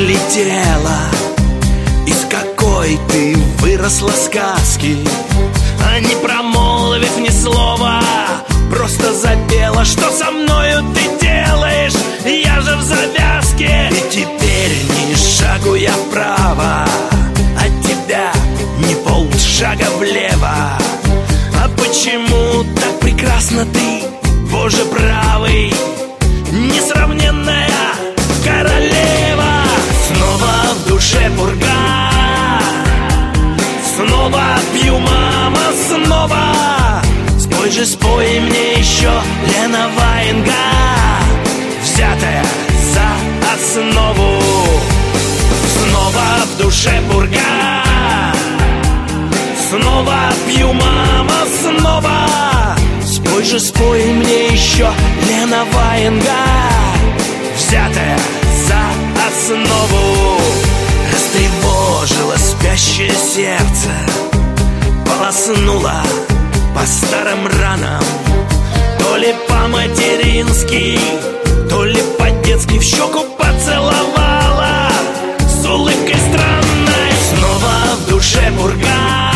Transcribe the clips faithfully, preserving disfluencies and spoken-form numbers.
прилетела, из какой ты выросла сказки. А не промолвив ни слова, просто запела: что со мною ты делаешь, я же в завязке. И теперь ни шагу я вправо, от тебя ни полшага влево. А почему так прекрасна ты, Боже правый, несравненная королева? Снова в душе пурга, снова пью, мама, снова. Спой же, спой мне еще, Лена Ваенга, взятая за основу. Снова в душе пурга, снова пью, мама, снова. Спой же, спой мне еще, Лена Ваенга, взятая за основу. Растревожило спящее сердце, полоснула по старым ранам. То ли по-матерински, то ли по-детски в щеку поцеловала с улыбкой странной. Снова в душе пурга,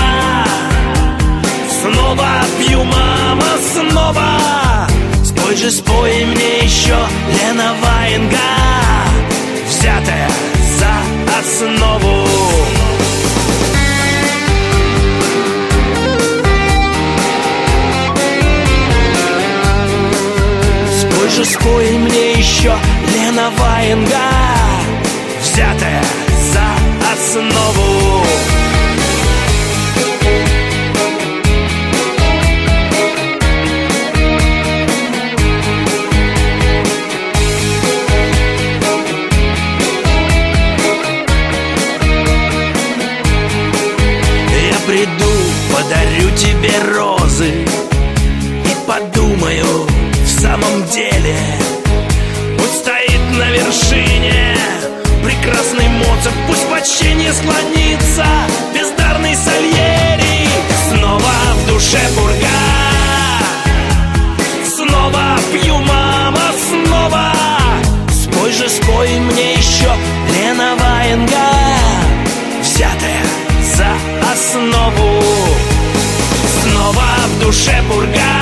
снова пью, мама, снова. Спой же, спой мне еще, Лена Ваенга, взятая за основу. Спой же, спой мне еще, Лена Ваенга, взятая за основу. Приду, подарю тебе розы и подумаю, в самом деле, пусть стоит на вершине прекрасный Моцарт, пусть почти не склонится бездарный Сальери. Снова в душе пурга, снова пью, мама, снова. Спой же, спой мне еще, Лена Ваенга, взятая за основу. Снова в душе пурга,